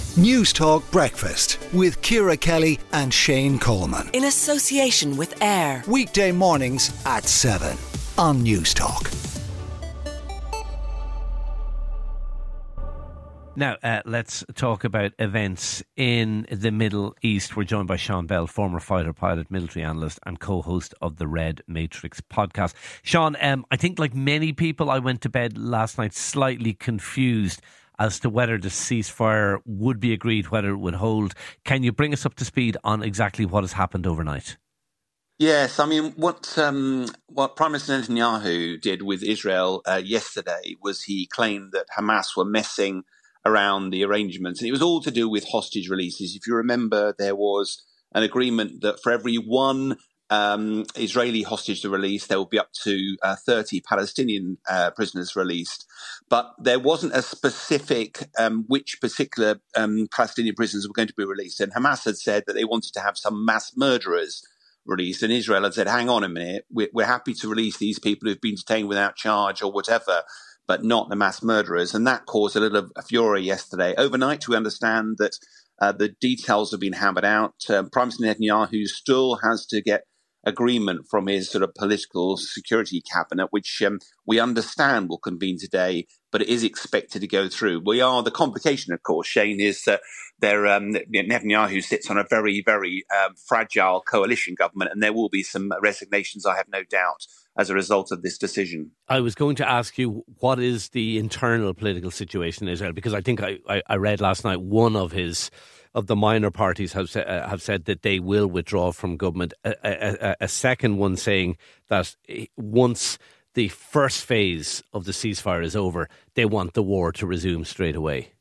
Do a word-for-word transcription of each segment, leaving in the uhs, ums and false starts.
News Talk Breakfast with Ciara Kelly and Shane Coleman. In association with AIR. Weekday mornings at seven on News Talk. Now, uh, let's talk about events in the Middle East. We're joined by Sean Bell, former fighter pilot, military analyst and co-host of the Red Matrix podcast. Sean, um, I think like many people, I went to bed last night slightly confused as to whether the ceasefire would be agreed, whether it would hold. Can you bring us up to speed on exactly what has happened overnight? Yes, I mean, what um, what Prime Minister Netanyahu did with Israel uh, yesterday was he claimed that Hamas were messing around the arrangements. And it was all to do with hostage releases. If you remember, there was an agreement that for every one um, Israeli hostage to release, there will be up to uh, thirty Palestinian uh, prisoners released. But there wasn't a specific um, which particular um, Palestinian prisoners were going to be released. And Hamas had said that they wanted to have some mass murderers released. And Israel had said, hang on a minute, we're, we're happy to release these people who've been detained without charge or whatever, but not the mass murderers. And that caused a little fury yesterday. Overnight, we understand that uh, the details have been hammered out. Uh, Prime Minister Netanyahu still has to get agreement from his sort of political security cabinet, which um, we understand will convene today, but it is expected to go through. We are, the complication, of course, Shane, is that there, um, Netanyahu sits on a very, very um, fragile coalition government, and there will be some resignations, I have no doubt, as a result of this decision. I was going to ask you, what is the internal political situation in Israel? Because I think I, I, I read last night one of his of the minor parties have, uh, have said that they will withdraw from government. A, a, a second one saying that once the first phase of the ceasefire is over, they want the war to resume straight away.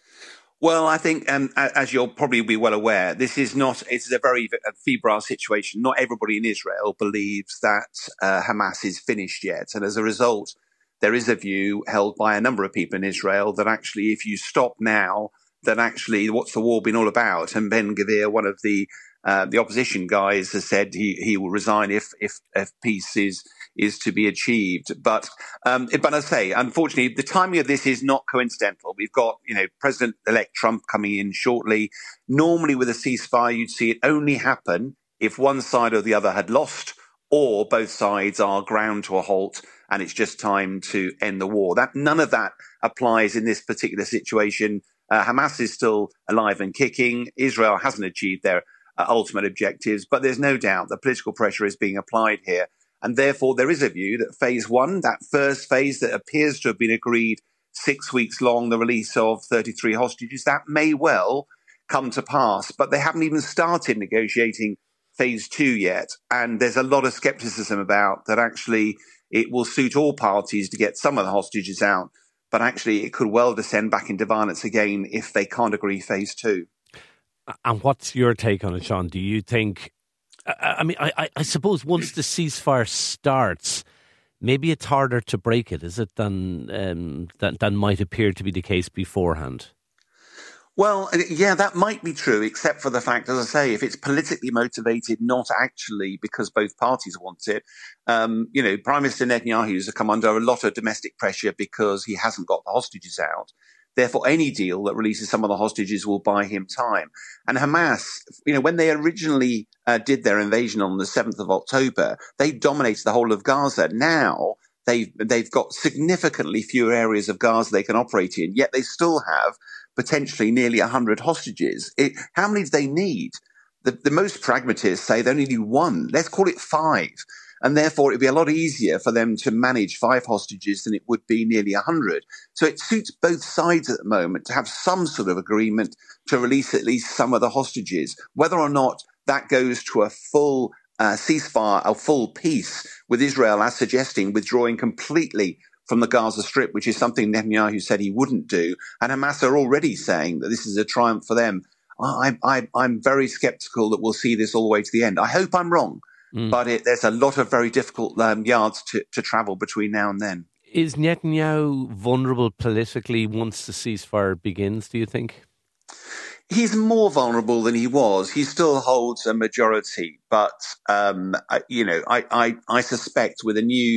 Well, I think, um, as you'll probably be well aware, this is not, it's a very febrile situation. Not everybody in Israel believes that uh, Hamas is finished yet. And as a result, there is a view held by a number of people in Israel that actually, if you stop now, then actually, what's the war been all about? And Ben Gvir, one of the uh, the opposition guys, has said he, he will resign if if, if peace is is to be achieved. But um, but I say, unfortunately, the timing of this is not coincidental. We've got, you know, President-elect Trump coming in shortly. Normally, with a ceasefire, you'd see it only happen if one side or the other had lost, or both sides are ground to a halt, and it's just time to end the war. That none of that applies in this particular situation. Uh, Hamas is still alive and kicking. Israel hasn't achieved their uh, ultimate objectives, but there's no doubt that political pressure is being applied here. And therefore, there is a view that phase one, that first phase that appears to have been agreed six weeks long, the release of thirty-three hostages, that may well come to pass. But they haven't even started negotiating phase two yet. And there's a lot of skepticism about that actually it will suit all parties to get some of the hostages out. But actually, it could well descend back into violence again if they can't agree phase two. And what's your take on it, Sean? Do you think, I mean, I, I suppose once the ceasefire starts, maybe it's harder to break it, is it, than, um, than, than might appear to be the case beforehand? Well, yeah, that might be true, except for the fact, as I say, if it's politically motivated, not actually because both parties want it. Um, you know, Prime Minister Netanyahu has come under a lot of domestic pressure because he hasn't got the hostages out. Therefore, any deal that releases some of the hostages will buy him time. And Hamas, you know, when they originally uh, did their invasion on the seventh of October, they dominated the whole of Gaza. Now they've, they've got significantly fewer areas of Gaza they can operate in, yet they still have potentially nearly one hundred hostages. It, how many do they need? The, the most pragmatists say they only need one. Let's call it five. And therefore, it'd be a lot easier for them to manage five hostages than it would be nearly one hundred. So it suits both sides at the moment to have some sort of agreement to release at least some of the hostages. Whether or not that goes to a full uh, ceasefire, a full peace with Israel, as suggesting withdrawing completely from the Gaza Strip, which is something Netanyahu said he wouldn't do. And Hamas are already saying that this is a triumph for them. I, I, I'm very skeptical that we'll see this all the way to the end. I hope I'm wrong, mm. but it, there's a lot of very difficult um, yards to, to travel between now and then. Is Netanyahu vulnerable politically once the ceasefire begins, do you think? He's more vulnerable than he was. He still holds a majority, but, um, you know, I, I, I suspect with a new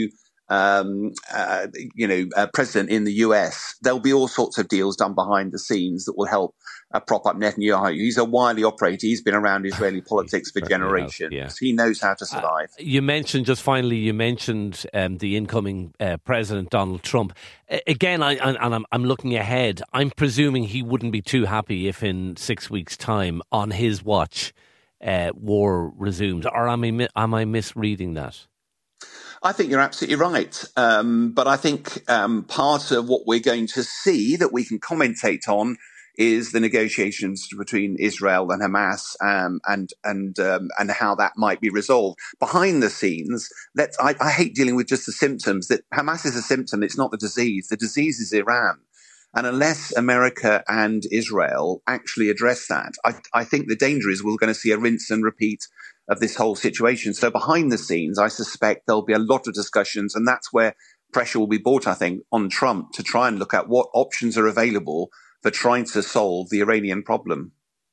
um, uh, you know, uh, president in the U S, there'll be all sorts of deals done behind the scenes that will help uh, prop up Netanyahu. He's a wily operator. He's been around Israeli politics for generations. Yeah. He knows how to survive. Uh, you mentioned, just finally, you mentioned um, the incoming uh, President Donald Trump. Uh, again, I, I, and I'm, I'm looking ahead. I'm presuming he wouldn't be too happy if in six weeks' time, on his watch, uh, war resumes. Or am I, am I misreading that? I think you're absolutely right. Um, but I think um, part of what we're going to see that we can commentate on is the negotiations between Israel and Hamas, um, and and um, and how that might be resolved. Behind the scenes, let's, I, I hate dealing with just the symptoms. That Hamas is a symptom, it's not the disease. The disease is Iran. And unless America and Israel actually address that, I, I think the danger is we're going to see a rinse and repeat of this whole situation. So behind the scenes, I suspect there'll be a lot of discussions, and that's where pressure will be brought, I think, on Trump to try and look at what options are available for trying to solve the Iranian problem.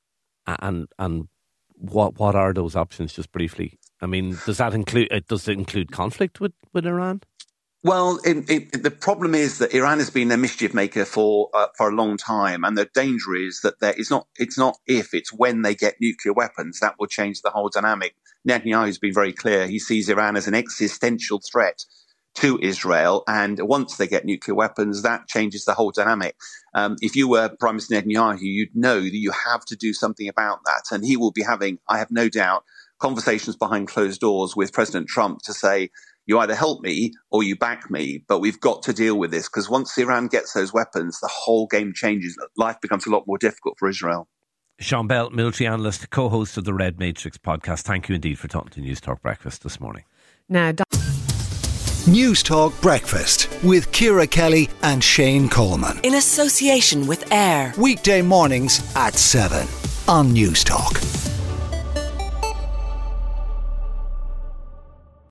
And and what what are those options, just briefly? I mean, does that include uh, does it include conflict with, with Iran? Well, it, it, the problem is that Iran has been a mischief maker for uh, for a long time, and the danger is that there is not. It's not if, it's when they get nuclear weapons that will change the whole dynamic. Netanyahu's been very clear; he sees Iran as an existential threat to Israel, and once they get nuclear weapons, that changes the whole dynamic. Um, if you were Prime Minister Netanyahu, you'd know that you have to do something about that, and he will be having, I have no doubt, conversations behind closed doors with President Trump to say, you either help me or you back me, but we've got to deal with this, because once Iran gets those weapons, the whole game changes. Life becomes a lot more difficult for Israel. Sean Bell, military analyst, co-host of the Red Matrix podcast. Thank you indeed for talking to News Talk Breakfast this morning. Now, Don- News Talk Breakfast with Ciara Kelly and Shane Coleman. In association with AIR. Weekday mornings at seven on News Talk.